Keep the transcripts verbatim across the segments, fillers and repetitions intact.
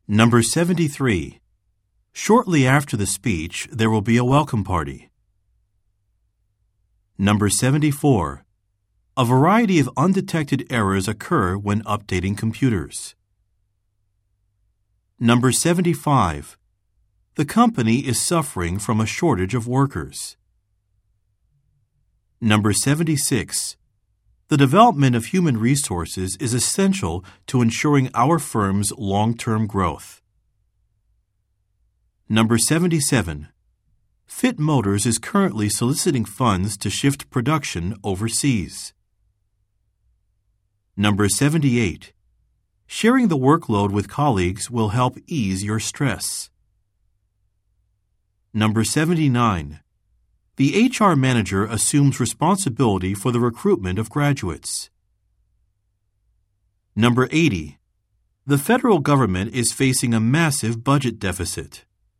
Number seventy-three. Shortly after the speech, there will be a welcome party. Number seventy-four. A variety of undetected errors occur when updating computers. Number seventy-five. The company is suffering from a shortage of workers. Number seventy-six. The development of human resources is essential to ensuring our firm's long-term growth. Number seventy-seven. Fit Motors is currently soliciting funds to shift production overseas. Number seventy-eight. Sharing the workload with colleagues will help ease your stress. Number seventy-nine. The H R manager assumes responsibility for the recruitment of graduates. Number eighty. The federal government is facing a massive budget deficit.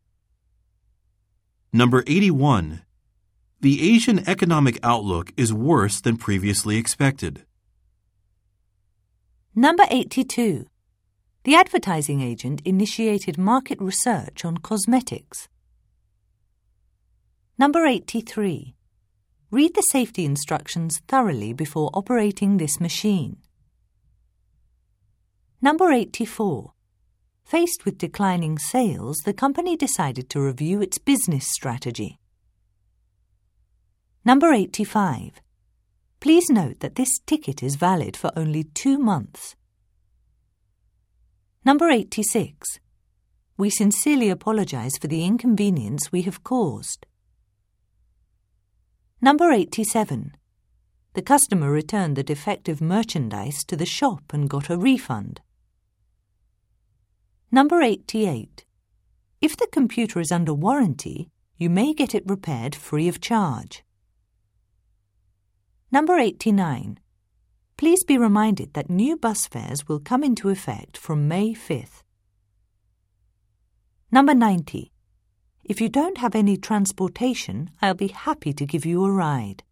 Number eighty-one. The Asian economic outlook is worse than previously expected. Number eighty-two. The advertising agent initiated market research on cosmetics. Number eighty-three. Read the safety instructions thoroughly before operating this machine. Number eighty-four. Faced with declining sales, the company decided to review its business strategy. Number eighty-five. Please note that this ticket is valid for only two months. Number eighty-six. We sincerely apologize for the inconvenience we have caused. Number eighty-seven. The customer returned the defective merchandise to the shop and got a refund. Number eighty-eight. If the computer is under warranty, you may get it repaired free of charge. Number eighty-nine. Please be reminded that new bus fares will come into effect from May fifth. Number ninety. If you don't have any transportation, I'll be happy to give you a ride.